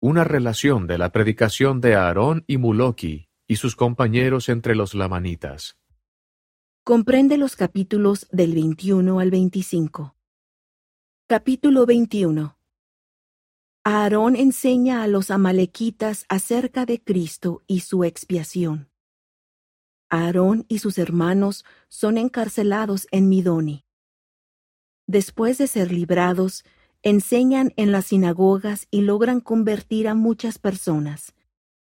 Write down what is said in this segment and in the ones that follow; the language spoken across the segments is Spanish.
Una relación de la predicación de Aarón y Muloqui y sus compañeros entre los lamanitas. Comprende los capítulos del 21 al 25. Capítulo 21. Aarón enseña a los amalequitas acerca de Cristo y su expiación. Aarón y sus hermanos son encarcelados en Midoni. Después de ser librados, enseñan en las sinagogas y logran convertir a muchas personas.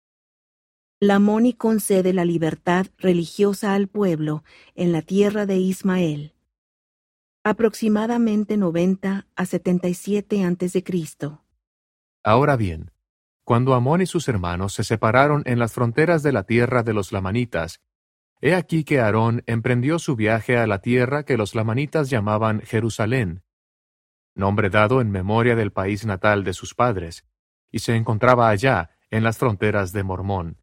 Lamoni concede la libertad religiosa al pueblo en la tierra de Ismael. Aproximadamente 90 a 77 a.C. Ahora bien, cuando Amón y sus hermanos se separaron en las fronteras de la tierra de los lamanitas, he aquí que Aarón emprendió su viaje a la tierra que los lamanitas llamaban Jerusalén, nombre dado en memoria del país natal de sus padres, y se encontraba allá, en las fronteras de Mormón.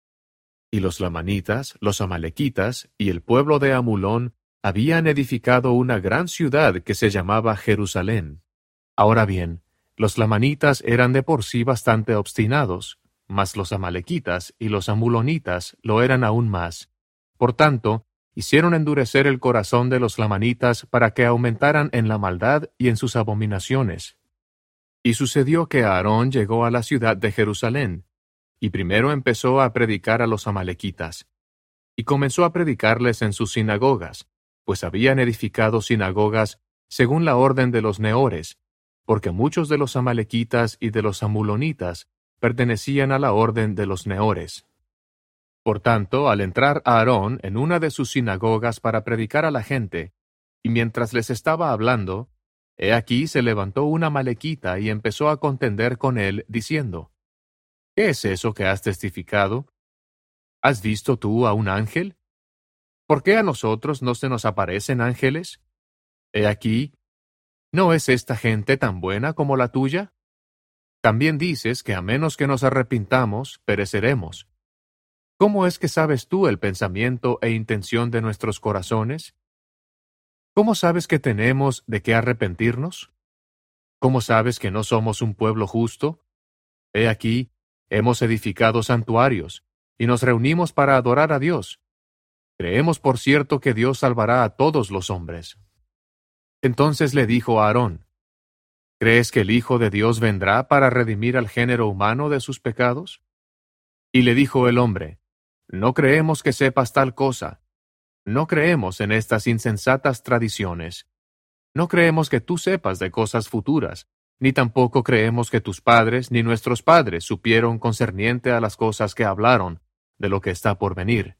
Y los lamanitas, los amalequitas y el pueblo de Amulón habían edificado una gran ciudad que se llamaba Jerusalén. Ahora bien, los lamanitas eran de por sí bastante obstinados, mas los amalequitas y los amulonitas lo eran aún más. Por tanto, hicieron endurecer el corazón de los lamanitas para que aumentaran en la maldad y en sus abominaciones. Y sucedió que Aarón llegó a la ciudad de Jerusalén, y primero empezó a predicar a los amalequitas, y comenzó a predicarles en sus sinagogas, pues habían edificado sinagogas según la orden de los neores, porque muchos de los amalequitas y de los amulonitas pertenecían a la orden de los neores. Por tanto, al entrar Aarón en una de sus sinagogas para predicar a la gente, y mientras les estaba hablando, he aquí se levantó una amalequita y empezó a contender con él, diciendo: ¿Qué es eso que has testificado? ¿Has visto tú a un ángel? ¿Por qué a nosotros no se nos aparecen ángeles? He aquí, ¿no es esta gente tan buena como la tuya? También dices que a menos que nos arrepintamos, pereceremos. ¿Cómo es que sabes tú el pensamiento e intención de nuestros corazones? ¿Cómo sabes que tenemos de qué arrepentirnos? ¿Cómo sabes que no somos un pueblo justo? He aquí, hemos edificado santuarios, y nos reunimos para adorar a Dios. Creemos, por cierto, que Dios salvará a todos los hombres. Entonces le dijo a Aarón: ¿Crees que el Hijo de Dios vendrá para redimir al género humano de sus pecados? Y le dijo el hombre: No creemos que sepas tal cosa. No creemos en estas insensatas tradiciones. No creemos que tú sepas de cosas futuras, ni tampoco creemos que tus padres ni nuestros padres supieron concerniente a las cosas que hablaron, de lo que está por venir.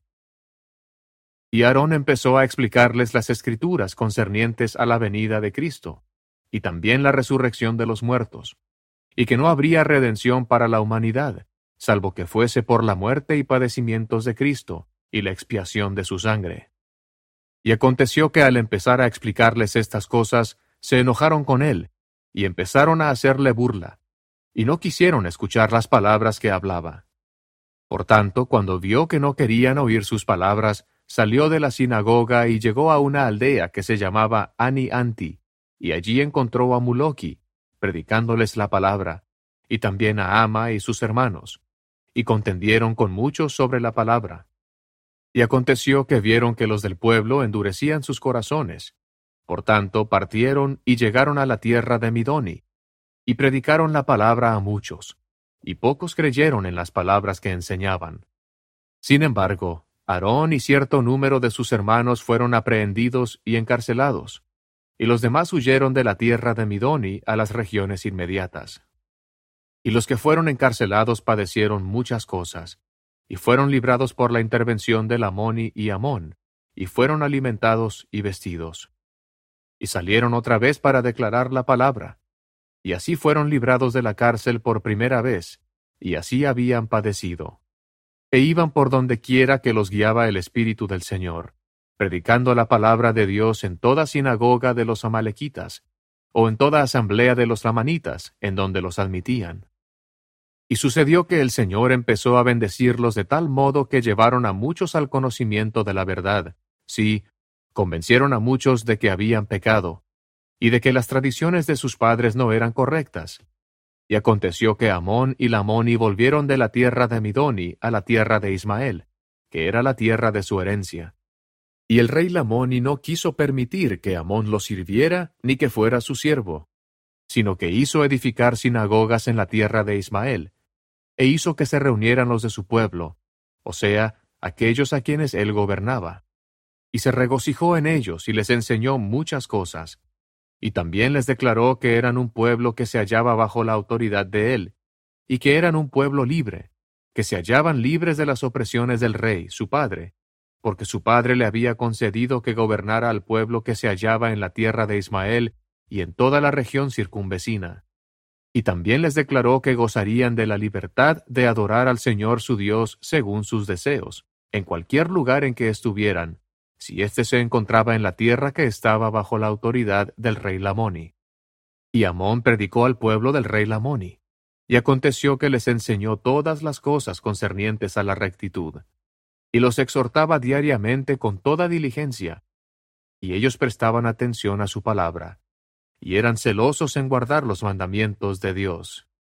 Y Aarón empezó a explicarles las escrituras concernientes a la venida de Cristo, y también la resurrección de los muertos, y que no habría redención para la humanidad, salvo que fuese por la muerte y padecimientos de Cristo, y la expiación de su sangre. Y aconteció que al empezar a explicarles estas cosas, se enojaron con él, y empezaron a hacerle burla, y no quisieron escuchar las palabras que hablaba. Por tanto, cuando vio que no querían oír sus palabras, salió de la sinagoga y llegó a una aldea que se llamaba Ani-Anti, y allí encontró a Muloqui, predicándoles la palabra, y también a Ama y sus hermanos, y contendieron con muchos sobre la palabra. Y aconteció que vieron que los del pueblo endurecían sus corazones. Por tanto, partieron y llegaron a la tierra de Midoni, y predicaron la palabra a muchos, y pocos creyeron en las palabras que enseñaban. Sin embargo, Aarón y cierto número de sus hermanos fueron aprehendidos y encarcelados, y los demás huyeron de la tierra de Midoni a las regiones inmediatas. Y los que fueron encarcelados padecieron muchas cosas, y fueron librados por la intervención de Lamoni y Amón, y fueron alimentados y vestidos. Y salieron otra vez para declarar la palabra, y así fueron librados de la cárcel por primera vez, y así habían padecido. E iban por donde quiera que los guiaba el Espíritu del Señor, predicando la palabra de Dios en toda sinagoga de los amalequitas, o en toda asamblea de los lamanitas, en donde los admitían. Y sucedió que el Señor empezó a bendecirlos de tal modo que llevaron a muchos al conocimiento de la verdad, sí, convencieron a muchos de que habían pecado, y de que las tradiciones de sus padres no eran correctas. Y aconteció que Amón y Lamoni volvieron de la tierra de Midoni a la tierra de Ismael, que era la tierra de su herencia. Y el rey Lamoni no quiso permitir que Amón lo sirviera ni que fuera su siervo, sino que hizo edificar sinagogas en la tierra de Ismael, e hizo que se reunieran los de su pueblo, o sea, aquellos a quienes él gobernaba. Y se regocijó en ellos y les enseñó muchas cosas. Y también les declaró que eran un pueblo que se hallaba bajo la autoridad de él, y que eran un pueblo libre, que se hallaban libres de las opresiones del rey, su padre, porque su padre le había concedido que gobernara al pueblo que se hallaba en la tierra de Ismael y en toda la región circunvecina. Y también les declaró que gozarían de la libertad de adorar al Señor su Dios según sus deseos, en cualquier lugar en que estuvieran, si éste se encontraba en la tierra que estaba bajo la autoridad del rey Lamoni. Y Amón predicó al pueblo del rey Lamoni, y aconteció que les enseñó todas las cosas concernientes a la rectitud, y los exhortaba diariamente con toda diligencia, y ellos prestaban atención a su palabra, y eran celosos en guardar los mandamientos de Dios.